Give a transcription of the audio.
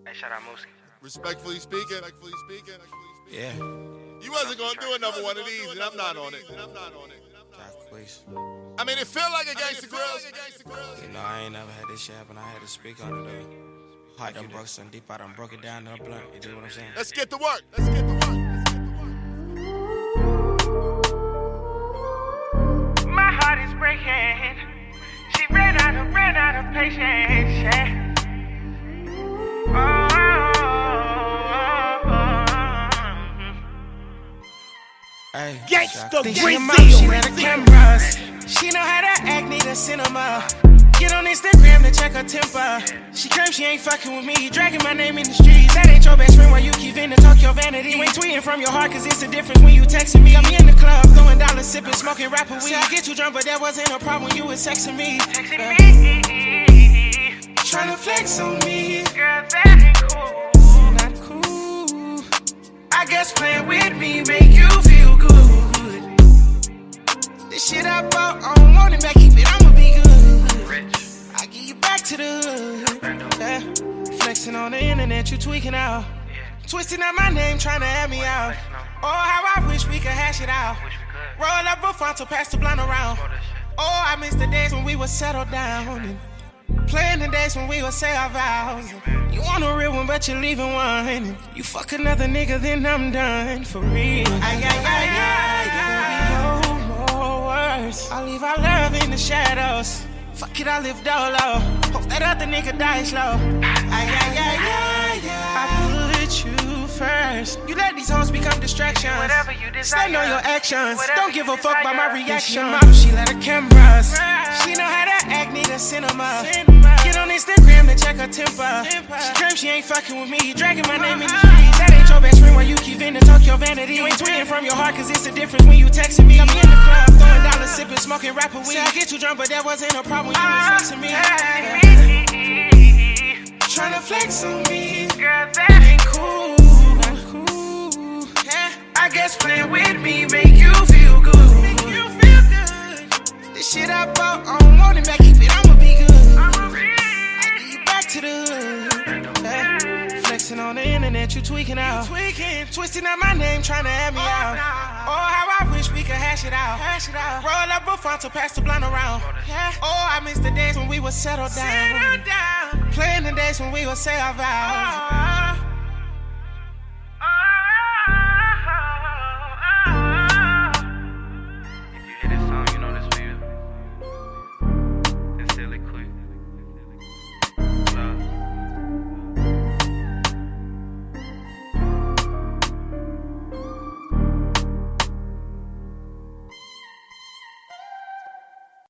Hey, shout out Mooski. Respectfully speaking. Yeah. You wasn't gonna do another one of these, and I'm not on it. Please. I mean, it felt like a Gangsta Grills. You know, I ain't never had this shit happen. I had to speak on it. I done broke some deep. I done broke it down to a blunt. You do what I'm saying? Let's get to work. My heart is breaking. She ran out of patience. Yeah. Hey, Gangsta this Grills. your mom, she ran the cameras. She know how to act, need a cinema. Get on Instagram to check her temper. She claims she ain't fucking with me, dragging my name in the streets. That ain't your best friend, why you keep in to talk your vanity? You ain't tweeting from your heart, cause it's a difference when you texting me. Got me in the club, throwing dollars, sipping, smoking rapper weed. I get too drunk, but that wasn't a problem when you was texting me. Tryna flex on me. Girl, that ain't cool. Not cool. I guess playing with me make you feel good. This shit I bought, I don't want it back, keep it, I'ma be good. Rich. I get you back to the hood. Yeah. Flexing on the internet, you tweaking out. Yeah. Twisting out my name, trying to add me out. Oh, how I wish we could hash it out. Wish we could. Roll up a frontal, pass the blunt around. All that shit. Oh, I miss the days when we would settle down. And playing the days when we would say our vows. You want a real one, but you're leaving one. You fuck another nigga, then I'm done for real. I'll leave our love in the shadows. Fuck it, I live dolo. Hope that other nigga die slow. I put you first. You let these hoes become distractions. Whatever you desire. Stand on your actions. Whatever Don't give you a fuck about my desire. reaction. Mom, she let her cameras. She know how to act, need a cinema. Get on Instagram to check her temper. She claims she ain't fucking with me, dragging my name in the streets. That ain't your best friend, why you keep in to talk your vanity? You ain't tweeting from your heart, cause it's a difference when you texting me. I'm in the club, throwing dollars, sipping, smoking rapper weed. I get too drunk, but that wasn't a problem when you was texting me. Tryna flex on me. Girl, that ain't cool. Yeah. I guess playing with me make you feel good. This shit I bought, I don't want it back, keep it, I'ma be good. I get you back to the hood. Yeah. Flexing on the internet, you tweaking out. Twisting out my name, trying to add me out. Oh, how I wish we could hash it out. Roll up a frontal, pass the blunt around. Yeah. Oh, I miss the days when we would settle down. Playing the days when we would say our vows.